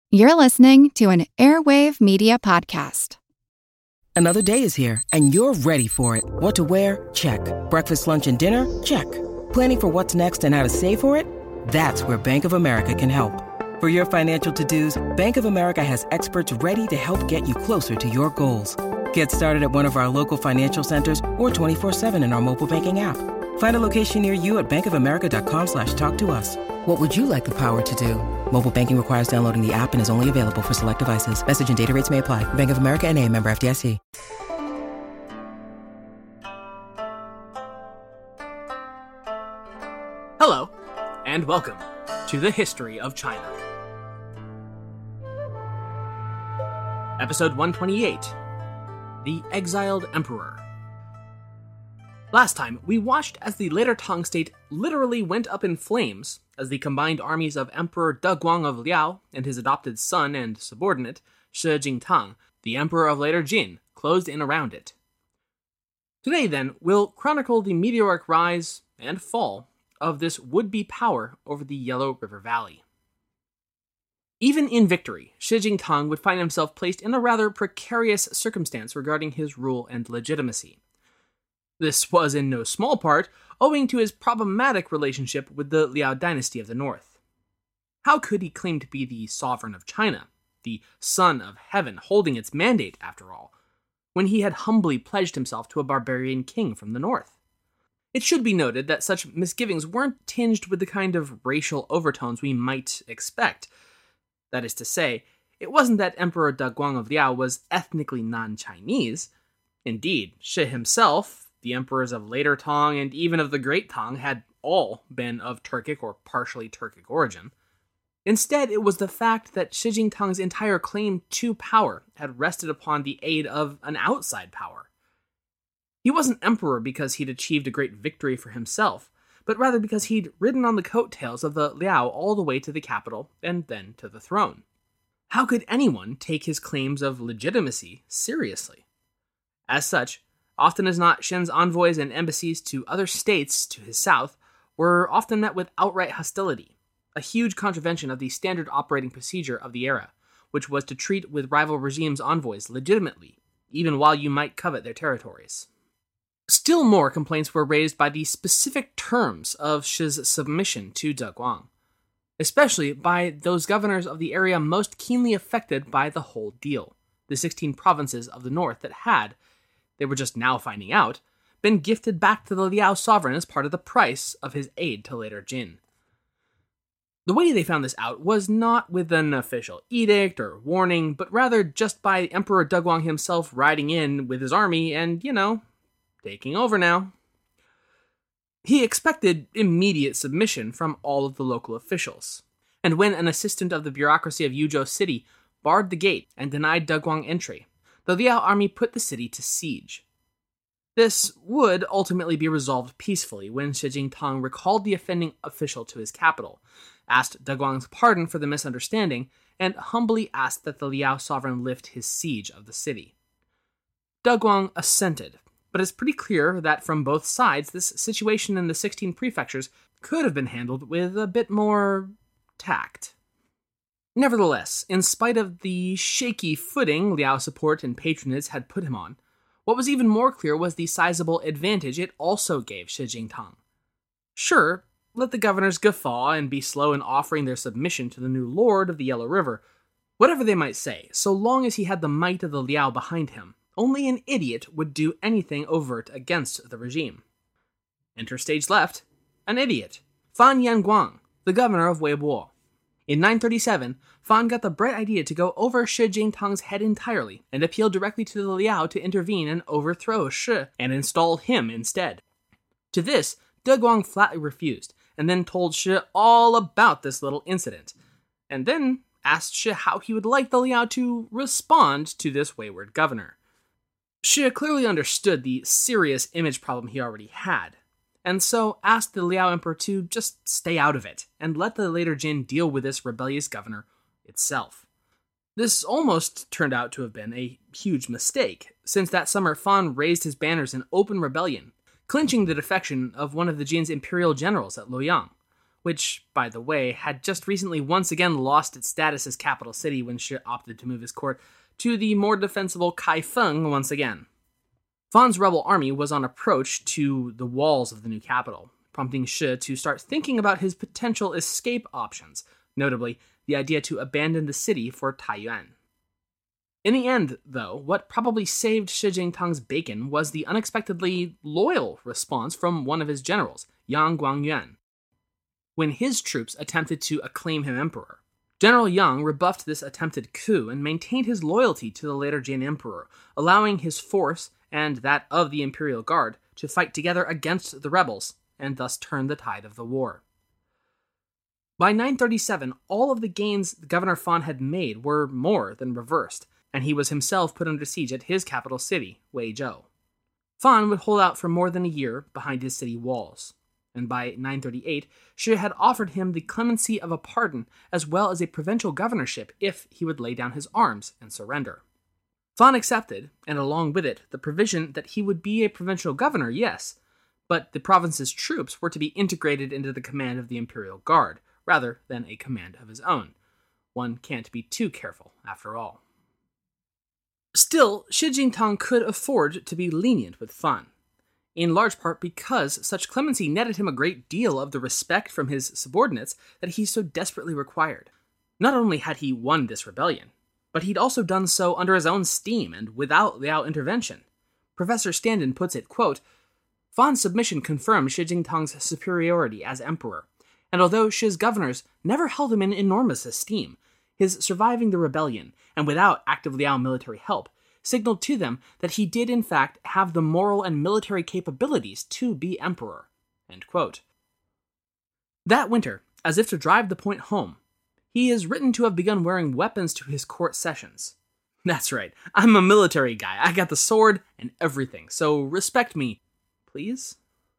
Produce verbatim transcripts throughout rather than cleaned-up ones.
You're listening to an Airwave Media Podcast. Another day is here, and you're ready for it. What to wear? Check. Breakfast, lunch, and dinner? Check. Planning for what's next and how to save for it? That's where Bank of America can help. For your financial to-dos, Bank of America has experts ready to help get you closer to your goals. Get started at one of our local financial centers or twenty-four seven in our mobile banking app. Find a location near you at bankofamerica.com slash talk to us. What would you like the power to do? Mobile banking requires downloading the app and is only available for select devices. Message and data rates may apply. Bank of America N A, member F D I C. Hello, and welcome to the History of China. Episode one twenty-eight, The Exiled Emperor. Last time, we watched as the later Tang state literally went up in flames as the combined armies of Emperor Deguang of Liao and his adopted son and subordinate, Shi Jingtang, the emperor of later Jin, closed in around it. Today, then, we'll chronicle the meteoric rise and fall of this would-be power over the Yellow River Valley. Even in victory, Shi Jingtang would find himself placed in a rather precarious circumstance regarding his rule and legitimacy. This was in no small part owing to his problematic relationship with the Liao dynasty of the north. How could he claim to be the sovereign of China, the son of heaven holding its mandate after all, when he had humbly pledged himself to a barbarian king from the north? It should be noted that such misgivings weren't tinged with the kind of racial overtones we might expect. That is to say, it wasn't that Emperor Deguang of Liao was ethnically non-Chinese. Indeed, Shi himself, the emperors of later Tang and even of the Great Tang had all been of Turkic or partially Turkic origin. Instead, it was the fact that Shi Jingtang's entire claim to power had rested upon the aid of an outside power. He wasn't emperor because he'd achieved a great victory for himself, but rather because he'd ridden on the coattails of the Liao all the way to the capital and then to the throne. How could anyone take his claims of legitimacy seriously? As such, often as not, Shen's envoys and embassies to other states to his south were often met with outright hostility, a huge contravention of the standard operating procedure of the era, which was to treat with rival regimes' envoys legitimately, even while you might covet their territories. Still more complaints were raised by the specific terms of Shi's submission to Deguang, especially by those governors of the area most keenly affected by the whole deal, the sixteen provinces of the north that had, they were just now finding out, been gifted back to the Liao sovereign as part of the price of his aid to later Jin. The way they found this out was not with an official edict or warning, but rather just by Emperor Deguang himself riding in with his army and, you know, taking over now. He expected immediate submission from all of the local officials, and when an assistant of the bureaucracy of Yuzhou City barred the gate and denied Deguang entry, the Liao army put the city to siege. This would ultimately be resolved peacefully when Shi Jingtang recalled the offending official to his capital, asked Deguang's pardon for the misunderstanding, and humbly asked that the Liao sovereign lift his siege of the city. Deguang assented, but it's pretty clear that from both sides this situation in the sixteen prefectures could have been handled with a bit more tact. Nevertheless, in spite of the shaky footing Liao support and patronage had put him on, what was even more clear was the sizable advantage it also gave Shi Jingtang. Sure, let the governors guffaw and be slow in offering their submission to the new lord of the Yellow River, whatever they might say, so long as he had the might of the Liao behind him, only an idiot would do anything overt against the regime. Enter stage left, an idiot, Fan Yanguang, the governor of Weibo. In nine thirty-seven, Fan got the bright idea to go over Shi Jingtang's head entirely and appeal directly to the Liao to intervene and overthrow Shi and install him instead. To this, Deguang flatly refused, and then told Shi all about this little incident, and then asked Shi how he would like the Liao to respond to this wayward governor. Shi clearly understood the serious image problem he already had, and so asked the Liao Emperor to just stay out of it, and let the later Jin deal with this rebellious governor itself. This almost turned out to have been a huge mistake, since that summer Fan raised his banners in open rebellion, clinching the defection of one of the Jin's imperial generals at Luoyang, which, by the way, had just recently once again lost its status as capital city when Shi opted to move his court to the more defensible Kaifeng once again. Fan's rebel army was on approach to the walls of the new capital, prompting Shi to start thinking about his potential escape options, notably the idea to abandon the city for Taiyuan. In the end, though, what probably saved Shi Jingtang's bacon was the unexpectedly loyal response from one of his generals, Yang Guangyuan, when his troops attempted to acclaim him emperor. General Yang rebuffed this attempted coup and maintained his loyalty to the later Jin emperor, allowing his force and that of the Imperial Guard to fight together against the rebels, and thus turn the tide of the war. By nine thirty-seven, all of the gains Governor Fan had made were more than reversed, and he was himself put under siege at his capital city, Weizhou. Fan would hold out for more than a year behind his city walls, and by nine thirty-eight, Shi had offered him the clemency of a pardon as well as a provincial governorship if he would lay down his arms and surrender. Fan accepted, and along with it, the provision that he would be a provincial governor, yes, but the province's troops were to be integrated into the command of the Imperial Guard, rather than a command of his own. One can't be too careful, after all. Still, Shi Jingtang could afford to be lenient with Fan, in large part because such clemency netted him a great deal of the respect from his subordinates that he so desperately required. Not only had he won this rebellion, but he'd also done so under his own steam and without Liao intervention. Professor Standen puts it, quote, Fan's submission confirmed Shi Jingtang's superiority as emperor, and although Shi's governors never held him in enormous esteem, his surviving the rebellion, and without active Liao military help, signaled to them that he did in fact have the moral and military capabilities to be emperor. End quote. That winter, as if to drive the point home, he is written to have begun wearing weapons to his court sessions. That's right, I'm a military guy. I got the sword and everything, so respect me, please?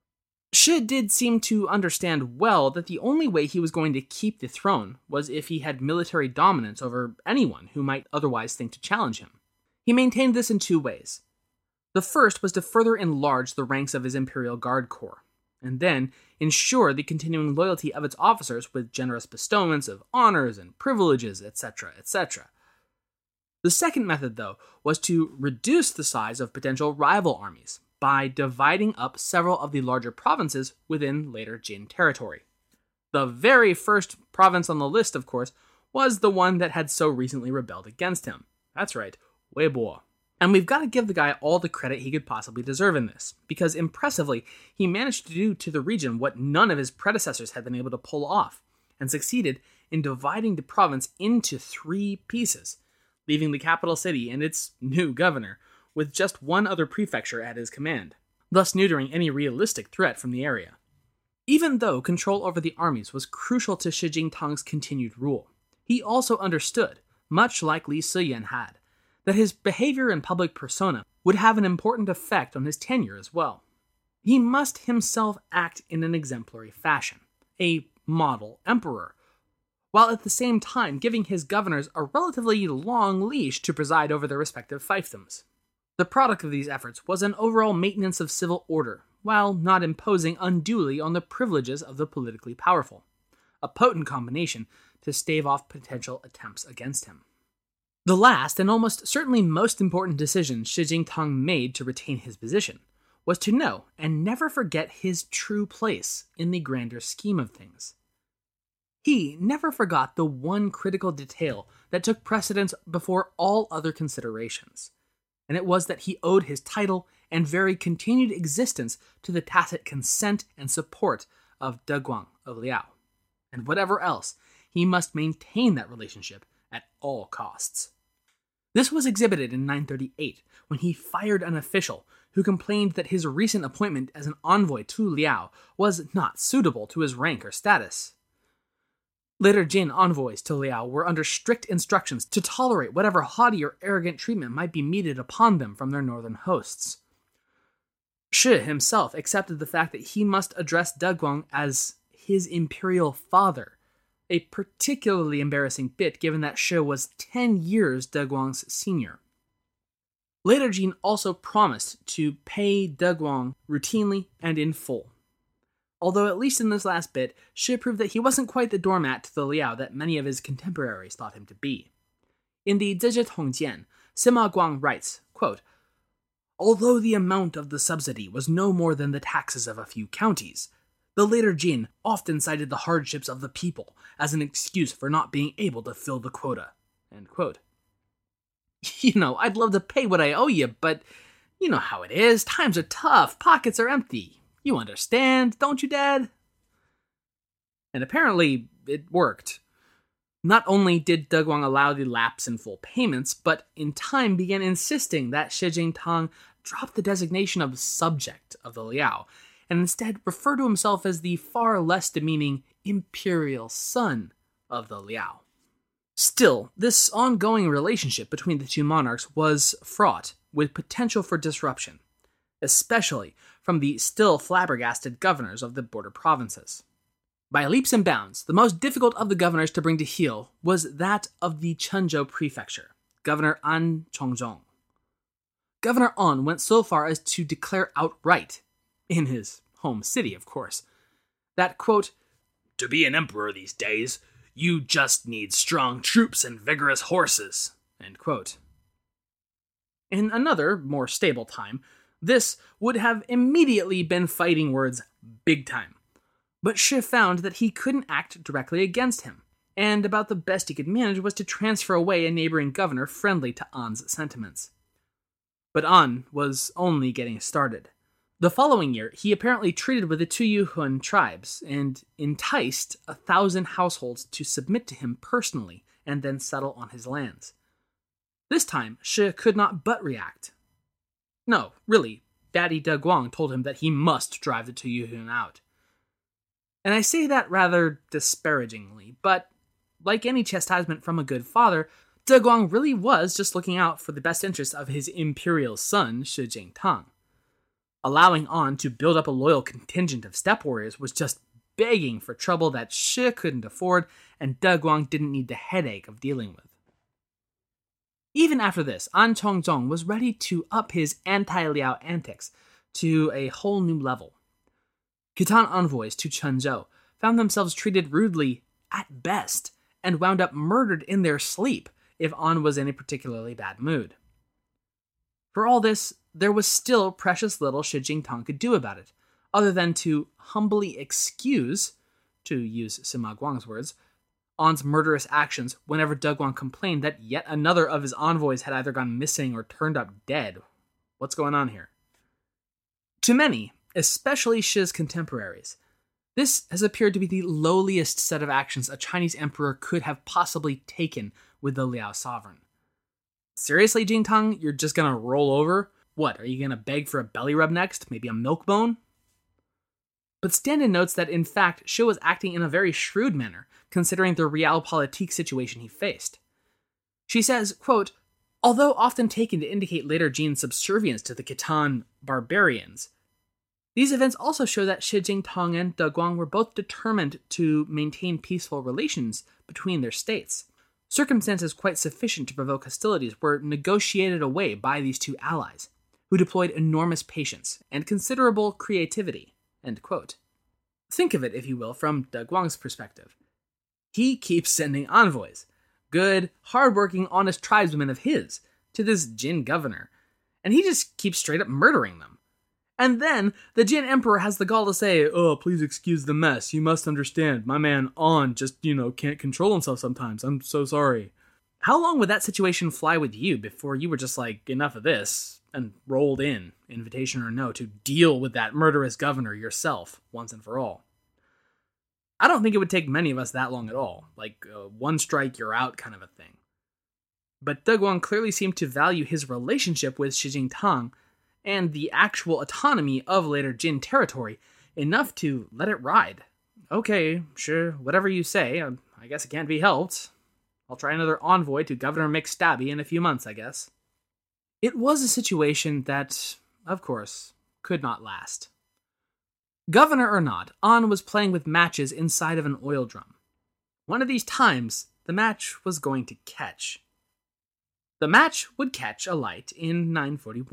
Shi did seem to understand well that the only way he was going to keep the throne was if he had military dominance over anyone who might otherwise think to challenge him. He maintained this in two ways. The first was to further enlarge the ranks of his Imperial Guard Corps, and then ensure the continuing loyalty of its officers with generous bestowments of honors and privileges, et cetera, et cetera. The second method, though, was to reduce the size of potential rival armies by dividing up several of the larger provinces within later Jin territory. The very first province on the list, of course, was the one that had so recently rebelled against him. That's right, Weibo. And we've got to give the guy all the credit he could possibly deserve in this, because impressively, he managed to do to the region what none of his predecessors had been able to pull off, and succeeded in dividing the province into three pieces, leaving the capital city and its new governor with just one other prefecture at his command, thus neutering any realistic threat from the area. Even though control over the armies was crucial to Shi Jingtang's continued rule, he also understood, much like Li Siyan had, that his behavior and public persona would have an important effect on his tenure as well. He must himself act in an exemplary fashion, a model emperor, while at the same time giving his governors a relatively long leash to preside over their respective fiefdoms. The product of these efforts was an overall maintenance of civil order, while not imposing unduly on the privileges of the politically powerful, a potent combination to stave off potential attempts against him. The last, and almost certainly most important decision Shi Jingtang made to retain his position was to know and never forget his true place in the grander scheme of things. He never forgot the one critical detail that took precedence before all other considerations, and it was that he owed his title and very continued existence to the tacit consent and support of Deguang of Liao, and whatever else, he must maintain that relationship at all costs. This was exhibited in nine thirty-eight, when he fired an official who complained that his recent appointment as an envoy to Liao was not suitable to his rank or status. Later Jin envoys to Liao were under strict instructions to tolerate whatever haughty or arrogant treatment might be meted upon them from their northern hosts. Shi himself accepted the fact that he must address Deguang as his imperial father, a particularly embarrassing bit given that Shi was ten years Deguang's senior. Later Jin also promised to pay Deguang routinely and in full. Although at least in this last bit, Shi proved that he wasn't quite the doormat to the Liao that many of his contemporaries thought him to be. In the Zizhi Tongjian, Sima Guang writes, quote, "Although the amount of the subsidy was no more than the taxes of a few counties, the later Jin often cited the hardships of the people as an excuse for not being able to fill the quota." End quote. You know, I'd love to pay what I owe you, but you know how it is. Times are tough. Pockets are empty. You understand, don't you, Dad? And apparently, it worked. Not only did Deguang allow the lapse in full payments, but in time began insisting that Shi Jingtang drop the designation of subject of the Liao, and instead refer to himself as the far less demeaning imperial son of the Liao. Still, this ongoing relationship between the two monarchs was fraught with potential for disruption, especially from the still flabbergasted governors of the border provinces. By leaps and bounds, the most difficult of the governors to bring to heel was that of the Chenzhou prefecture, Governor An Chongzhong. Governor An went so far as to declare outright, in his home city of course, that, quote, "To be an emperor these days, you just need strong troops and vigorous horses," end quote. In another, more stable time, this would have immediately been fighting words big time. But Shi found that he couldn't act directly against him, and about the best he could manage was to transfer away a neighboring governor friendly to An's sentiments. But An was only getting started. The following year, he apparently treated with the Tuyuhun tribes and enticed a thousand households to submit to him personally and then settle on his lands. This time, Shi could not but react. No, really, Daddy Deguang told him that he must drive the Tuyuhun out. And I say that rather disparagingly, but like any chastisement from a good father, Deguang really was just looking out for the best interest of his imperial son, Shi Jingtang. Allowing An to build up a loyal contingent of steppe warriors was just begging for trouble that Shi couldn't afford and Deguang didn't need the headache of dealing with. Even after this, An Chongzhong was ready to up his anti-Liao antics to a whole new level. Khitan envoys to Chenzhou found themselves treated rudely at best and wound up murdered in their sleep if An was in a particularly bad mood. For all this, there was still precious little Shi Jingtang could do about it, other than to humbly excuse, to use Sima Guang's words, An's murderous actions whenever Deguang complained that yet another of his envoys had either gone missing or turned up dead. What's going on here? To many, especially Shi's contemporaries, this has appeared to be the lowliest set of actions a Chinese emperor could have possibly taken with the Liao sovereign. Seriously, Jingtang, you're just gonna roll over? What, are you gonna beg for a belly rub next? Maybe a milk bone? But Standen notes that in fact, Shi was acting in a very shrewd manner, considering the realpolitik situation he faced. She says, quote, "Although often taken to indicate later Jin's subservience to the Khitan barbarians, these events also show that Shi Jingtang and Deguang were both determined to maintain peaceful relations between their states. Circumstances quite sufficient to provoke hostilities were negotiated away by these two allies, who deployed enormous patience and considerable creativity." End quote. Think of it, if you will, from Deguang's perspective. He keeps sending envoys, good, hardworking, honest tribesmen of his, to this Jin governor, and he just keeps straight up murdering them. And then the Jin emperor has the gall to say, "Oh, please excuse the mess. You must understand, my man An just, you know, can't control himself sometimes. I'm so sorry." How long would that situation fly with you before you were just like, enough of this, and rolled in, invitation or no, to deal with that murderous governor yourself, once and for all? I don't think it would take many of us that long at all, like uh, one strike, you're out kind of a thing. But Deguang clearly seemed to value his relationship with Shi Jingtang and the actual autonomy of later Jin territory enough to let it ride. Okay, sure, whatever you say, I, I guess it can't be helped. I'll try another envoy to Governor McStabby in a few months, I guess. It was a situation that, of course, could not last. Governor or not, An was playing with matches inside of an oil drum. One of these times, the match was going to catch. The match would catch alight in nine forty-one,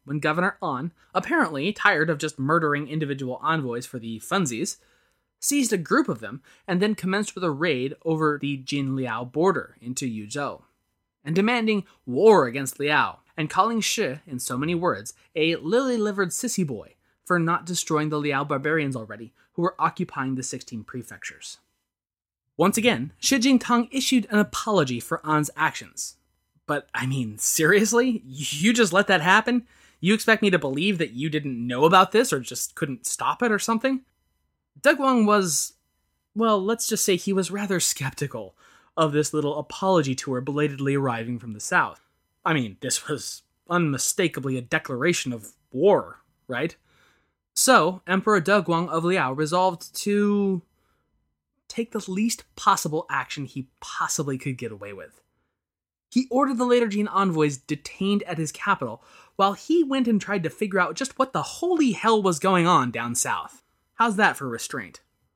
when Governor An, apparently tired of just murdering individual envoys for the funsies, seized a group of them and then commenced with a raid over the Jin-Liao border into Yuzhou, and demanding war against Liao, and calling Shi, in so many words, a lily-livered sissy boy for not destroying the Liao barbarians already, who were occupying the sixteen prefectures. Once again, Shi Jingtang issued an apology for An's actions. But, I mean, seriously? You just let that happen? You expect me to believe that you didn't know about this or just couldn't stop it or something? Degguang was, well, let's just say he was rather skeptical of this little apology tour belatedly arriving from the south. I mean, this was unmistakably a declaration of war, right? So, Emperor Degguang of Liao resolved to take the least possible action he possibly could get away with. He ordered the later Jin envoys detained at his capital, while he went and tried to figure out just what the holy hell was going on down south. How's that for restraint?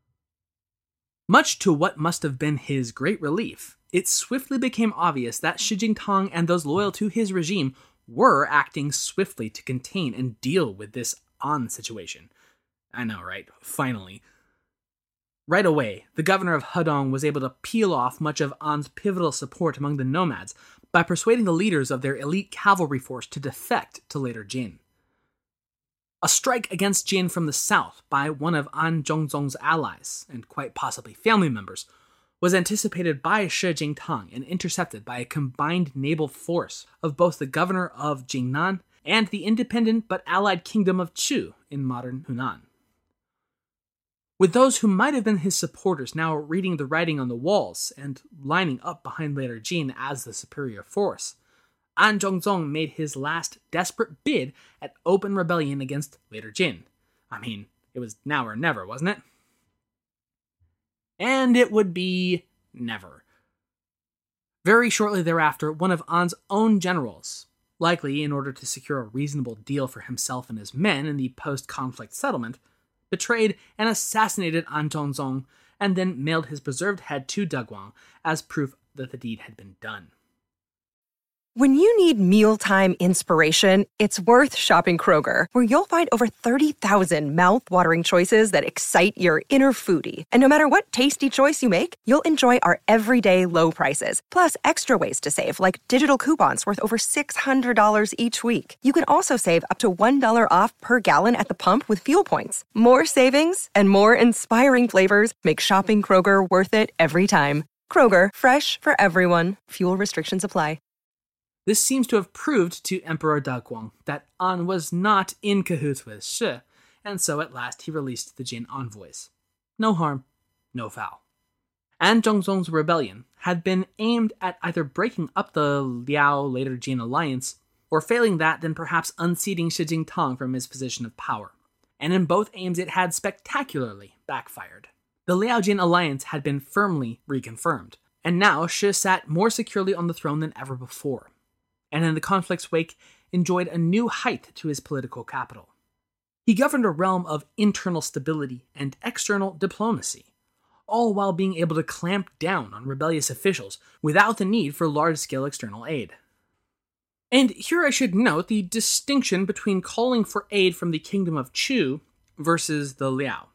Much to what must have been his great relief, it swiftly became obvious that Shi Jingtang and those loyal to his regime were acting swiftly to contain and deal with this An situation. I know, right? Finally. Right away, the governor of Hedong was able to peel off much of An's pivotal support among the nomads by persuading the leaders of their elite cavalry force to defect to later Jin. A strike against Jin from the south by one of An Zhongzong's allies, and quite possibly family members, was anticipated by Shi Jingtang and intercepted by a combined naval force of both the governor of Jingnan and the independent but allied kingdom of Chu in modern Hunan. With those who might have been his supporters now reading the writing on the walls and lining up behind later Jin as the superior force, An Zhongzong made his last desperate bid at open rebellion against later Jin. I mean, it was now or never, wasn't it? And it would be never. Very shortly thereafter, one of An's own generals, likely in order to secure a reasonable deal for himself and his men in the post-conflict settlement, betrayed and assassinated An Zhongzong, and then mailed his preserved head to Degguang as proof that the deed had been done. When you need mealtime inspiration, it's worth shopping Kroger, where you'll find over thirty thousand mouth-watering choices that excite your inner foodie. And no matter what tasty choice you make, you'll enjoy our everyday low prices, plus extra ways to save, like digital coupons worth over six hundred dollars each week. You can also save up to one dollar off per gallon at the pump with fuel points. More savings and more inspiring flavors make shopping Kroger worth it every time. Kroger, fresh for everyone. Fuel restrictions apply. This seems to have proved to Emperor Degguang that An was not in cahoots with Shi, and so at last he released the Jin envoys. No harm, no foul. An Zhongzong's rebellion had been aimed at either breaking up the Liao later Jin alliance, or failing that, then perhaps unseating Shi Jingtang from his position of power. And in both aims it had spectacularly backfired. The Liao Jin alliance had been firmly reconfirmed, and now Shi sat more securely on the throne than ever before, and in the conflict's wake enjoyed a new height to his political capital. He governed a realm of internal stability and external diplomacy, all while being able to clamp down on rebellious officials without the need for large-scale external aid. And here I should note the distinction between calling for aid from the kingdom of Chu versus the Liao.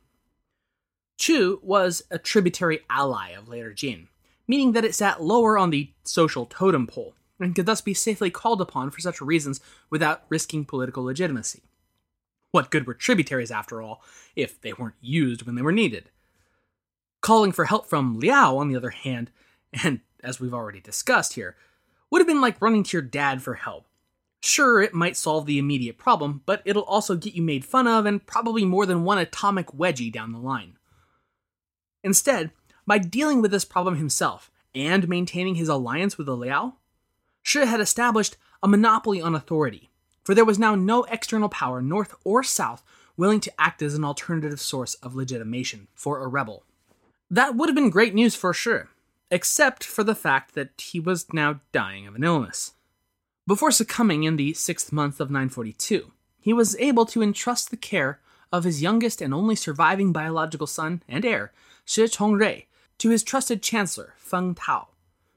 Chu was a tributary ally of later Jin, meaning that it sat lower on the social totem pole, and could thus be safely called upon for such reasons without risking political legitimacy. What good were tributaries, after all, if they weren't used when they were needed? Calling for help from Liao, on the other hand, and as we've already discussed here, would have been like running to your dad for help. Sure, it might solve the immediate problem, but it'll also get you made fun of and probably more than one atomic wedgie down the line. Instead, by dealing with this problem himself, and maintaining his alliance with the Liao, Shi had established a monopoly on authority, for there was now no external power, north or south, willing to act as an alternative source of legitimation for a rebel. That would have been great news for Shi, except for the fact that he was now dying of an illness. Before succumbing in the sixth month of nine forty-two, he was able to entrust the care of his youngest and only surviving biological son and heir, Shi Chongrui, to his trusted chancellor, Feng Tao.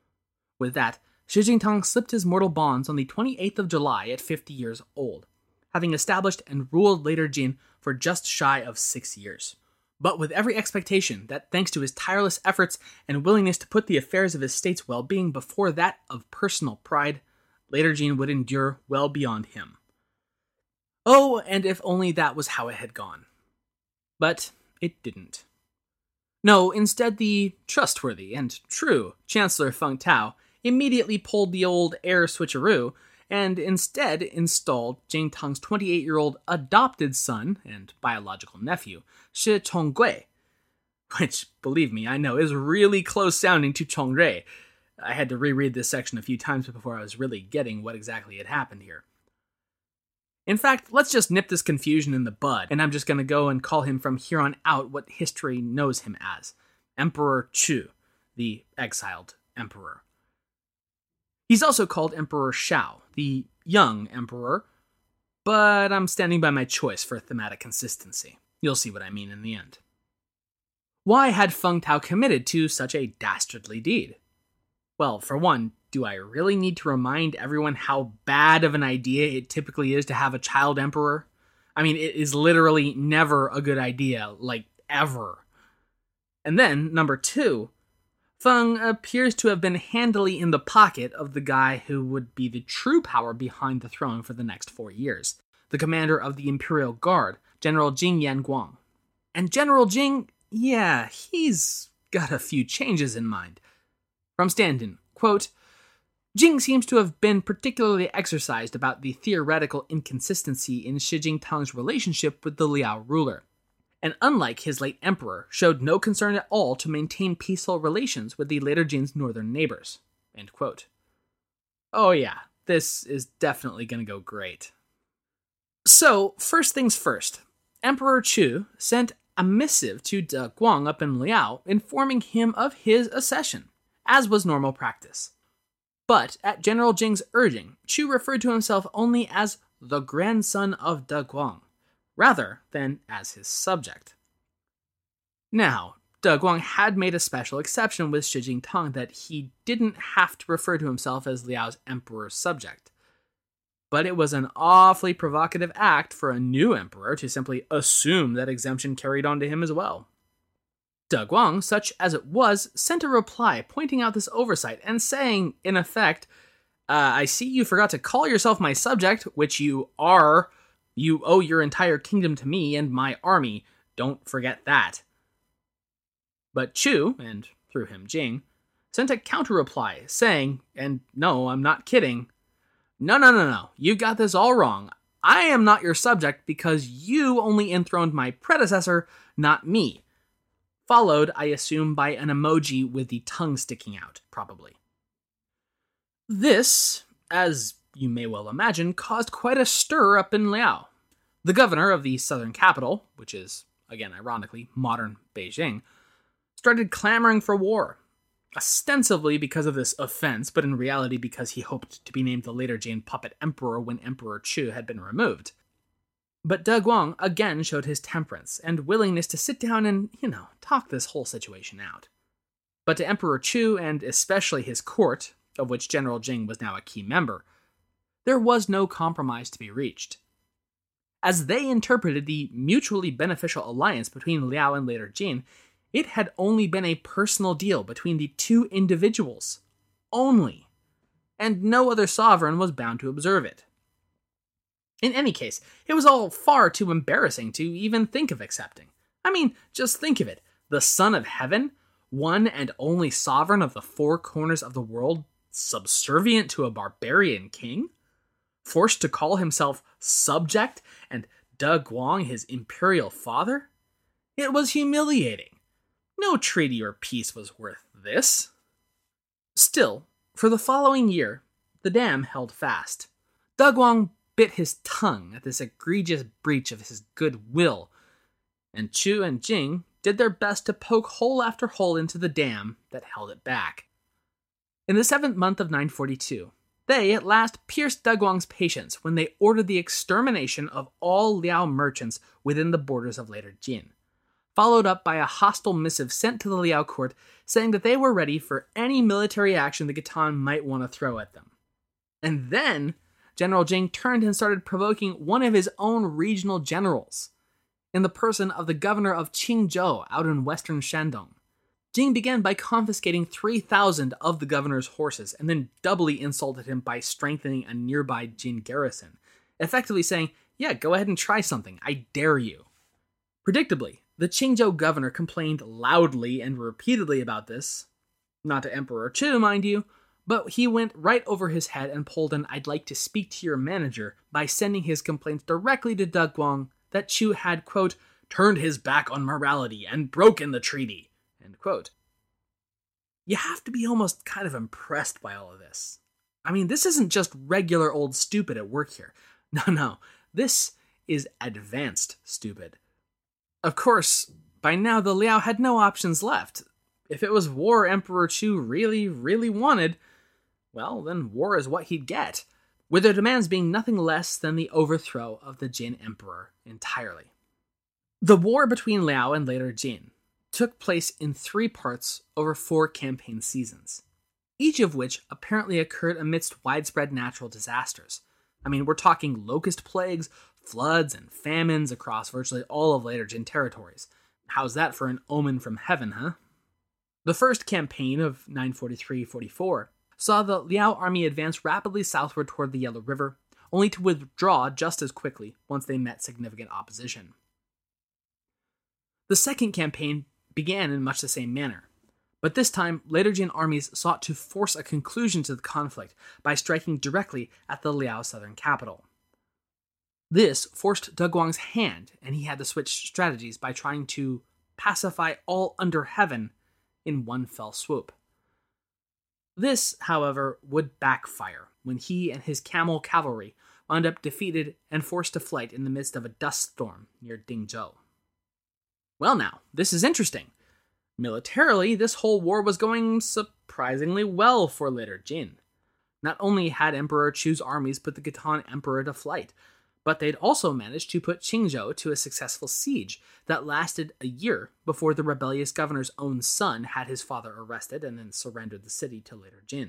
With that, Shi Jingtang slipped his mortal bonds on the twenty-eighth of July at fifty years old, having established and ruled later Jin for just shy of six years. But with every expectation that thanks to his tireless efforts and willingness to put the affairs of his state's well-being before that of personal pride, later Jin would endure well beyond him. Oh, and if only that was how it had gone. But it didn't. No, instead the trustworthy and true Chancellor Feng Tao immediately pulled the old heir switcheroo and instead installed Jing Tang's twenty-eight-year-old adopted son and biological nephew, Shi Chonggui, which, believe me, I know is really close sounding to Chongrui. I had to reread this section a few times before I was really getting what exactly had happened here. In fact, let's just nip this confusion in the bud, and I'm just going to go and call him from here on out what history knows him as, Emperor Chu, the exiled emperor. He's also called Emperor Shao, the young emperor, but I'm standing by my choice for thematic consistency. You'll see what I mean in the end. Why had Feng Tao committed to such a dastardly deed? Well, for one, do I really need to remind everyone how bad of an idea it typically is to have a child emperor? I mean, it is literally never a good idea, like, ever. And then, number two, Feng appears to have been handily in the pocket of the guy who would be the true power behind the throne for the next four years, the commander of the Imperial Guard, General Jing Yanguang. And General Jing, yeah, he's got a few changes in mind. From Stand-in, quote, Jing seems to have been particularly exercised about the theoretical inconsistency in Shi Jingtang's relationship with the Liao ruler, and unlike his late emperor, showed no concern at all to maintain peaceful relations with the later Jin's northern neighbors. End quote. Oh yeah, this is definitely going to go great. So, first things first, Emperor Chu sent a missive to De Guang up in Liao informing him of his accession, as was normal practice. But at General Jing's urging, Chu referred to himself only as the grandson of De Guang, rather than as his subject. Now, De Guang had made a special exception with Shi Jingtang that he didn't have to refer to himself as Liao's emperor's subject. But it was an awfully provocative act for a new emperor to simply assume that exemption carried on to him as well. De Guang, such as it was, sent a reply pointing out this oversight and saying, in effect, uh, I see you forgot to call yourself my subject, which you are. You owe your entire kingdom to me and my army. Don't forget that. But Chu, and through him Jing, sent a counter-reply saying, and no, I'm not kidding, no, no, no, no, you got this all wrong. I am not your subject because you only enthroned my predecessor, not me. Followed, I assume, by an emoji with the tongue sticking out, probably. This, as you may well imagine, caused quite a stir up in Liao. The governor of the southern capital, which is, again ironically, modern Beijing, started clamoring for war, ostensibly because of this offense, but in reality because he hoped to be named the later Jin puppet emperor when Emperor Chu had been removed. But De Guang again showed his temperance and willingness to sit down and, you know, talk this whole situation out. But to Emperor Chu, and especially his court, of which General Jing was now a key member, there was no compromise to be reached. As they interpreted the mutually beneficial alliance between Liao and later Jin, it had only been a personal deal between the two individuals. Only. And no other sovereign was bound to observe it. In any case, it was all far too embarrassing to even think of accepting. I mean, just think of it. The Son of Heaven, one and only sovereign of the four corners of the world, subservient to a barbarian king? Forced to call himself subject, and De Guang his imperial father? It was humiliating. No treaty or peace was worth this. Still, for the following year, the dam held fast. De Guang bit his tongue at this egregious breach of his goodwill, and Chu and Jing did their best to poke hole after hole into the dam that held it back. In the seventh month of nine forty-two, they at last pierced De Guang's patience when they ordered the extermination of all Liao merchants within the borders of later Jin, followed up by a hostile missive sent to the Liao court saying that they were ready for any military action the Khitan might want to throw at them. And then General Jing turned and started provoking one of his own regional generals, in the person of the governor of Qingzhou out in western Shandong. Jing began by confiscating three thousand of the governor's horses, and then doubly insulted him by strengthening a nearby Jin garrison, effectively saying, yeah, go ahead and try something, I dare you. Predictably, the Qingzhou governor complained loudly and repeatedly about this, not to Emperor Chu, mind you, but he went right over his head and pulled an I'd like to speak to your manager by sending his complaints directly to Daguang that Chu had, quote, turned his back on morality and broken the treaty, end quote. You have to be almost kind of impressed by all of this. I mean, this isn't just regular old stupid at work here. No, no, this is advanced stupid. Of course, by now the Liao had no options left. If it was war Emperor Chu really, really wanted, well, then war is what he'd get, with their demands being nothing less than the overthrow of the Jin Emperor entirely. The war between Liao and later Jin took place in three parts over four campaign seasons, each of which apparently occurred amidst widespread natural disasters. I mean, we're talking locust plagues, floods, and famines across virtually all of later Jin territories. How's that for an omen from heaven, huh? The first campaign of nine forty-three forty-four saw the Liao army advance rapidly southward toward the Yellow River, only to withdraw just as quickly once they met significant opposition. The second campaign began in much the same manner, but this time later Jin armies sought to force a conclusion to the conflict by striking directly at the Liao southern capital. This forced Daguang's hand, and he had to switch strategies by trying to pacify all under heaven in one fell swoop. This, however, would backfire when he and his camel cavalry wound up defeated and forced to flight in the midst of a dust storm near Dingzhou. Well now, this is interesting. Militarily, this whole war was going surprisingly well for later Jin. Not only had Emperor Chu's armies put the Khitan Emperor to flight, but they'd also managed to put Qingzhou to a successful siege that lasted a year before the rebellious governor's own son had his father arrested and then surrendered the city to later Jin.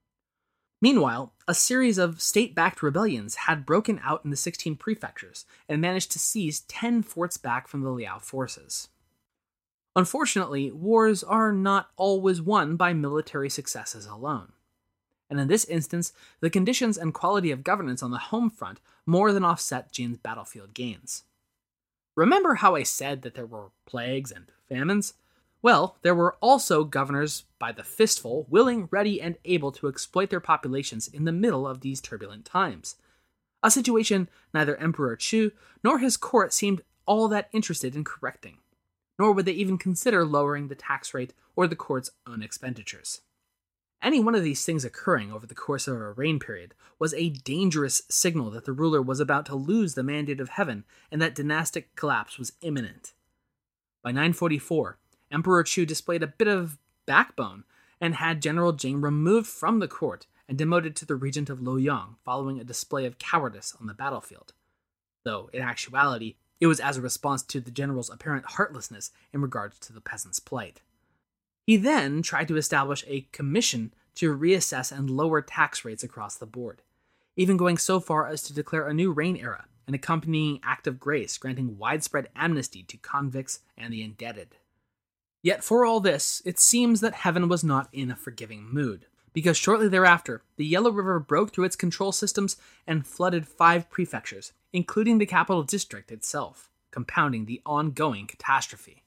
Meanwhile, a series of state-backed rebellions had broken out in the sixteen prefectures and managed to seize ten forts back from the Liao forces. Unfortunately, wars are not always won by military successes alone. And in this instance, the conditions and quality of governance on the home front more than offset Jin's battlefield gains. Remember how I said that there were plagues and famines? Well, there were also governors by the fistful, willing, ready, and able to exploit their populations in the middle of these turbulent times. A situation neither Emperor Chu nor his court seemed all that interested in correcting, nor would they even consider lowering the tax rate or the court's own expenditures. Any one of these things occurring over the course of a reign period was a dangerous signal that the ruler was about to lose the mandate of heaven and that dynastic collapse was imminent. By nine forty-four, Emperor Chu displayed a bit of backbone and had General Jing removed from the court and demoted to the regent of Luoyang following a display of cowardice on the battlefield. Though, in actuality, it was as a response to the general's apparent heartlessness in regards to the peasants' plight. He then tried to establish a commission to reassess and lower tax rates across the board, even going so far as to declare a new reign era, an accompanying act of grace granting widespread amnesty to convicts and the indebted. Yet for all this, it seems that heaven was not in a forgiving mood, because shortly thereafter, the Yellow River broke through its control systems and flooded five prefectures, including the capital district itself, compounding the ongoing catastrophe.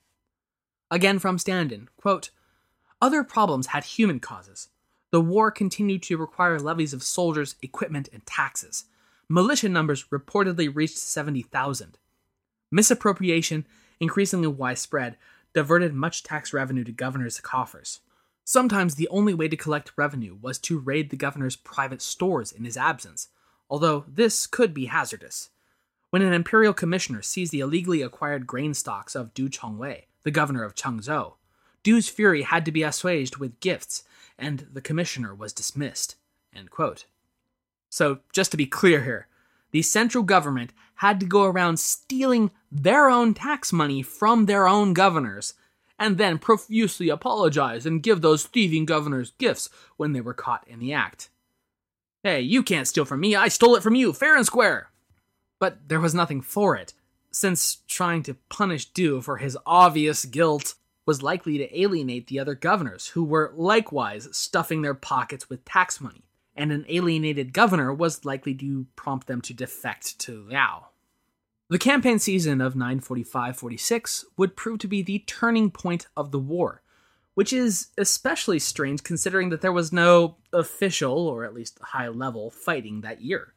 Again from Standen, quote, other problems had human causes. The war continued to require levies of soldiers, equipment, and taxes. Militia numbers reportedly reached seventy thousand. Misappropriation, increasingly widespread, diverted much tax revenue to governors' coffers. Sometimes the only way to collect revenue was to raid the governor's private stores in his absence, although this could be hazardous. When an imperial commissioner seized the illegally acquired grain stocks of Du Chongwei, the governor of Changzhou, Du's fury had to be assuaged with gifts, and the commissioner was dismissed. End quote. So, just to be clear here, the central government had to go around stealing their own tax money from their own governors, and then profusely apologize and give those thieving governors gifts when they were caught in the act. Hey, you can't steal from me, I stole it from you, fair and square! But there was nothing for it, since trying to punish Du for his obvious guilt was likely to alienate the other governors, who were likewise stuffing their pockets with tax money, and an alienated governor was likely to prompt them to defect to Liao. The campaign season of nine forty-five forty-six would prove to be the turning point of the war, which is especially strange considering that there was no official, or at least high-level, fighting that year.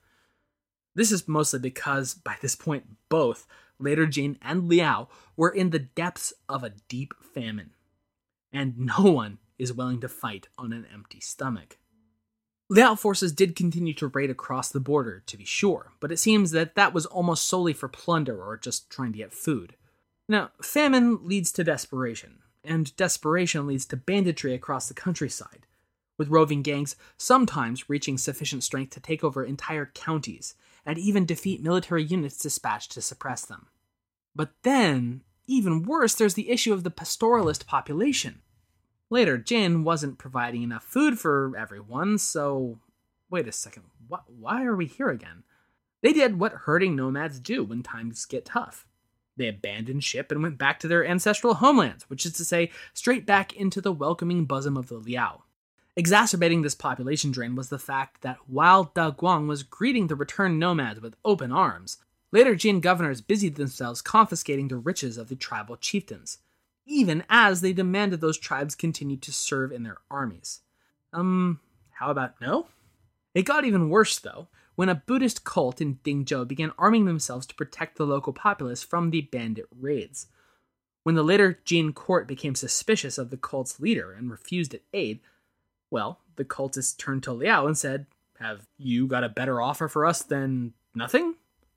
This is mostly because, by this point, both Later Jin and Liao were in the depths of a deep famine, and no one is willing to fight on an empty stomach. Liao forces did continue to raid across the border, to be sure, but it seems that that was almost solely for plunder or just trying to get food. Now, famine leads to desperation, and desperation leads to banditry across the countryside, with roving gangs sometimes reaching sufficient strength to take over entire counties, and even defeat military units dispatched to suppress them. But then, even worse, there's the issue of the pastoralist population. Later, Jin wasn't providing enough food for everyone, so... Wait a second, wh- why are we here again? They did what herding nomads do when times get tough. They abandoned ship and went back to their ancestral homelands, which is to say, straight back into the welcoming bosom of the Liao. Exacerbating this population drain was the fact that while Da Guang was greeting the returned nomads with open arms, later Jin governors busied themselves confiscating the riches of the tribal chieftains, even as they demanded those tribes continue to serve in their armies. Um, how about no? It got even worse, though, when a Buddhist cult in Dingzhou began arming themselves to protect the local populace from the bandit raids. When the later Jin court became suspicious of the cult's leader and refused its aid, well, the cultists turned to Liao and said, "Have you got a better offer for us than nothing?"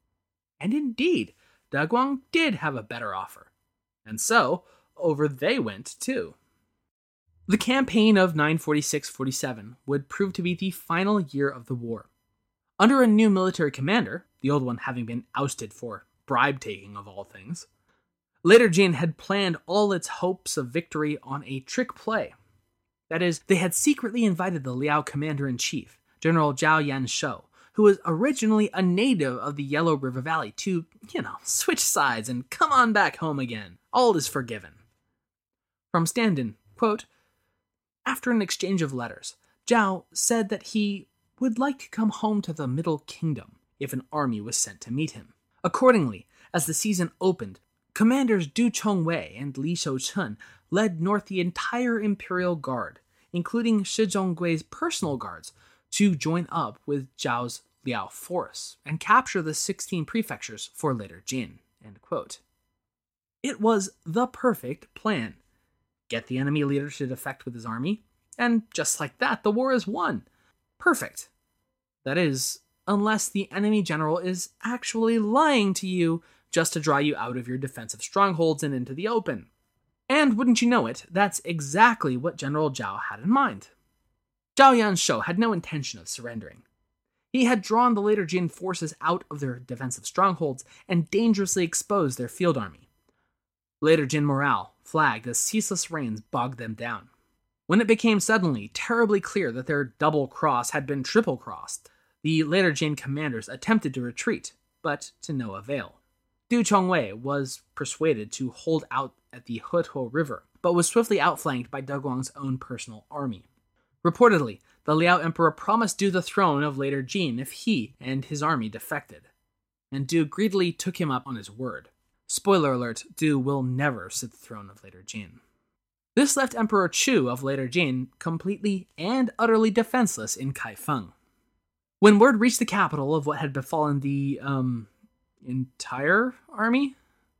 And indeed, Da Guang did have a better offer. And so, over they went, too. The campaign of nine forty-six forty-seven would prove to be the final year of the war. Under a new military commander, the old one having been ousted for bribe-taking of all things, later Jin had planned all its hopes of victory on a trick play. That is, they had secretly invited the Liao commander-in-chief, General Zhao Yanshou, who was originally a native of the Yellow River Valley, to, you know, switch sides and come on back home again. All is forgiven. From stand-in, quote, after an exchange of letters, Zhao said that he would like to come home to the Middle Kingdom if an army was sent to meet him. Accordingly, as the season opened, commanders Du Chongwei and Li Shouchun led north the entire Imperial Guard, including Shi Zhonggui's personal guards, to join up with Zhao's Liao force and capture the sixteen prefectures for later Jin. End quote. It was the perfect plan. Get the enemy leader to defect with his army, and just like that, the war is won. Perfect. That is, unless the enemy general is actually lying to you just to draw you out of your defensive strongholds and into the open. And wouldn't you know it, that's exactly what General Zhao had in mind. Zhao Yanshou had no intention of surrendering. He had drawn the later Jin forces out of their defensive strongholds and dangerously exposed their field army. Later Jin morale flagged as ceaseless rains bogged them down. When it became suddenly terribly clear that their double cross had been triple crossed, the later Jin commanders attempted to retreat, but to no avail. Du Chongwei was persuaded to hold out at the Hetuo River, but was swiftly outflanked by Da Guang's own personal army. Reportedly, the Liao Emperor promised Du the throne of later Jin if he and his army defected, and Du greedily took him up on his word. Spoiler alert, Du will never sit the throne of later Jin. This left Emperor Chu of later Jin completely and utterly defenseless in Kaifeng. When word reached the capital of what had befallen the, um, entire army,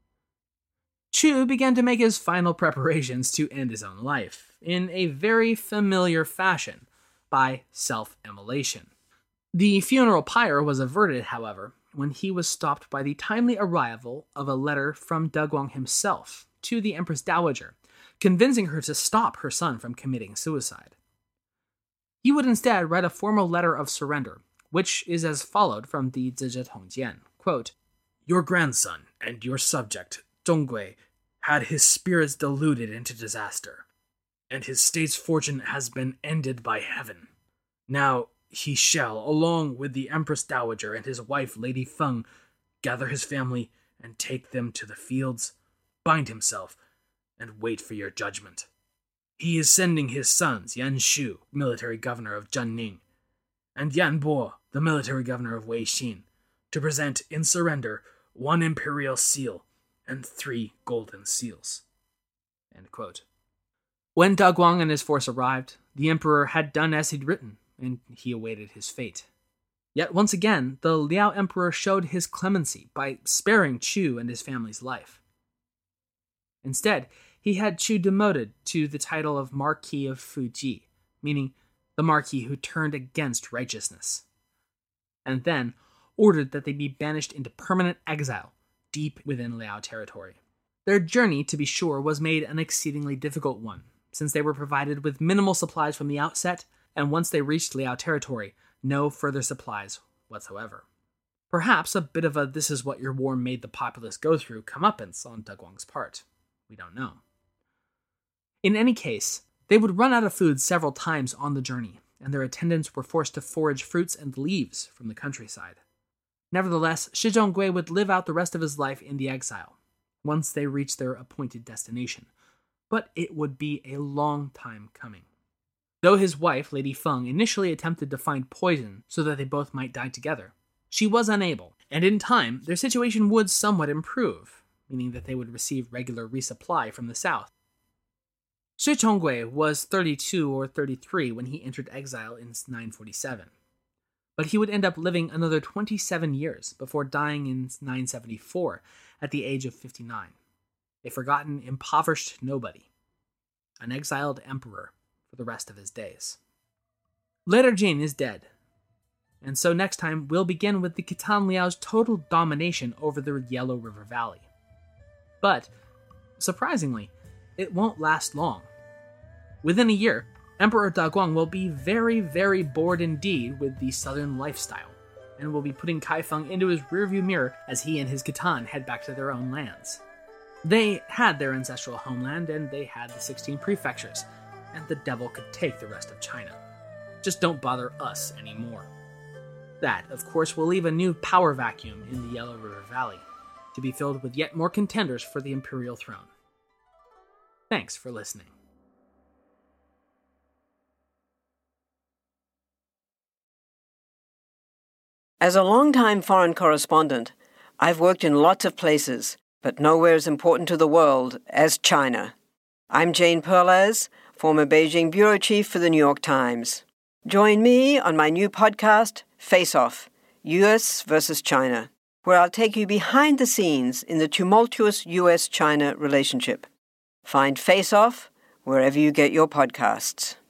Chu began to make his final preparations to end his own life, in a very familiar fashion, by self-immolation. The funeral pyre was averted, however, when he was stopped by the timely arrival of a letter from Da Guang himself to the Empress Dowager, convincing her to stop her son from committing suicide. He would instead write a formal letter of surrender, which is as followed from the Zizhi Tongjian, quote, "Your grandson and your subject, Zhonggui, had his spirits deluded into disaster, and his state's fortune has been ended by heaven. Now, he shall, along with the Empress Dowager and his wife Lady Feng, gather his family and take them to the fields, bind himself, and wait for your judgment. He is sending his sons, Yan Shu, military governor of Zhenning, and Yan Bo, the military governor of Weixin, to present in surrender one imperial seal and three golden seals." End quote. When Da Guang and his force arrived, the emperor had done as he'd written, and he awaited his fate. Yet once again, the Liao emperor showed his clemency by sparing Chu and his family's life. Instead, he had Chu demoted to the title of Marquis of Fuji, meaning the marquis who turned against righteousness, and then ordered that they be banished into permanent exile deep within Liao territory. Their journey, to be sure, was made an exceedingly difficult one, since they were provided with minimal supplies from the outset, and once they reached Liao territory, no further supplies whatsoever. Perhaps a bit of a "this is what your war made the populace go through" comeuppance on Da Guang's part. We don't know. In any case, they would run out of food several times on the journey, and their attendants were forced to forage fruits and leaves from the countryside. Nevertheless, Shi Zhonggui would live out the rest of his life in the exile, once they reached their appointed destination, but it would be a long time coming. Though his wife, Lady Feng, initially attempted to find poison so that they both might die together, she was unable, and in time, their situation would somewhat improve, meaning that they would receive regular resupply from the south. Shi Zhonggui was thirty-two or thirty-three when he entered exile in nine forty-seven, but he would end up living another twenty-seven years before dying in nine seventy-four at the age of fifty-nine, a forgotten, impoverished nobody, an exiled emperor for the rest of his days. Later Jin is dead, and so next time we'll begin with the Khitan Liao's total domination over the Yellow River Valley. But, surprisingly, it won't last long. Within a year, Emperor Da Guang will be very, very bored indeed with the southern lifestyle, and will be putting Kaifeng into his rearview mirror as he and his Khitan head back to their own lands. They had their ancestral homeland, and they had the sixteen prefectures, and the devil could take the rest of China. Just don't bother us anymore. That, of course, will leave a new power vacuum in the Yellow River Valley, to be filled with yet more contenders for the imperial throne. Thanks for listening. As a long-time foreign correspondent, I've worked in lots of places, but nowhere as important to the world as China. I'm Jane Perlez, former Beijing bureau chief for the New York Times. Join me on my new podcast, Face Off, U S versus China, where I'll take you behind the scenes in the tumultuous U S China relationship. Find Face Off wherever you get your podcasts.